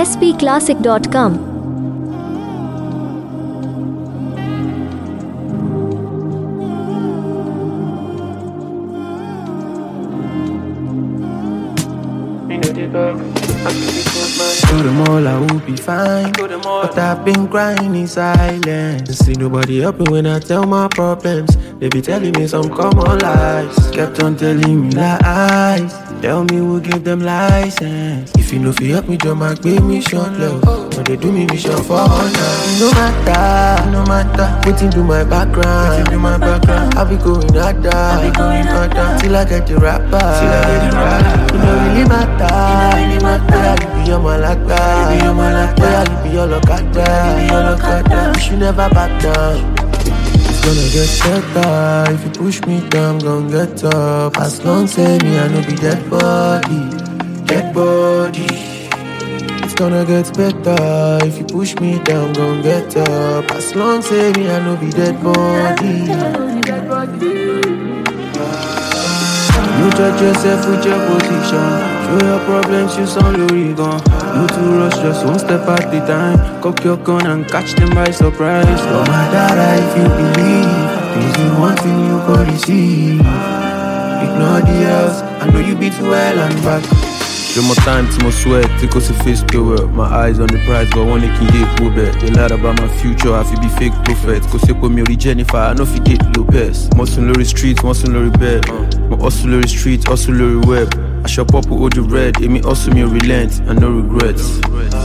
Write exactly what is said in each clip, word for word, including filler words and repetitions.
s p classic dot com. To them all I will be fine, but I've been crying in silence. See nobody help me when I tell my problems. They be telling me some common lies. Kept on telling me lies. Tell me who give them license. If you know if you help me, just make me short love. But they do me mission for honor. No matter, no matter. Waiting to my background, waiting to my background. I be going harder, I be going harder. Till I get the rapper, till I get the rapper. It don't really matter, it don't really matter. You be your malaka, you be your malaka. You be your lokata, you be your lokata. You should never back down. It's gonna get better. If you push me down, gon' get up. As long say me, I know be dead body, dead body. It's gonna get better. If you push me down, gon' get up. As long say me, I know be dead body. You judge yourself with your position. Show your problems, you sound Lorigan. You too rush, just one step at a time. Cock your gun and catch them by surprise. No matter if you believe, this is one thing you could receive. Ignore the else, I know you be too well and back. Show more time to my sweat, take us a face to work. My eyes on the prize, but one can get bet. They lied about my future, I feel be fake prophet. Cause you call me Jennifer, I know if you get Lopez. Muscle Lori streets, muscle Lori bed. My hustle Lori streets, hustle Lori web. I shop up with all the red, it me hustle me relent and no regrets.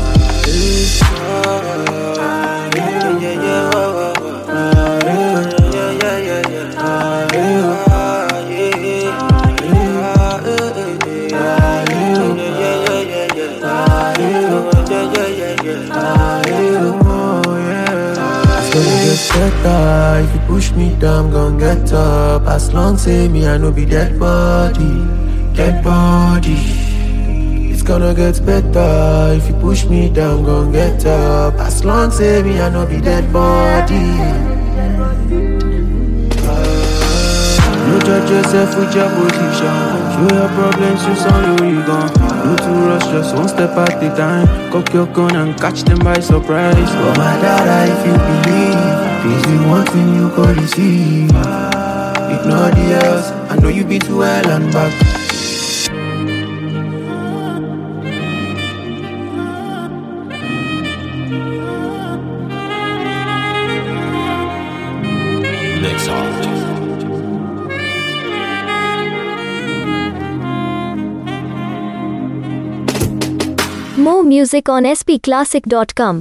Better. If you push me down, gon' get up. As long say me, I know be dead body, dead body. It's gonna get better. If you push me down, gon' get up. As long say me, I know be dead body. You judge yourself with your position. Show your problems, you sound Lorigan. You too rush, just one step at a time. Cock your gun and catch them by surprise. No matter if you believe, this is one thing you could receive. Ignore the else, I know you be too well and back. Next art. More music on s p classic dot com.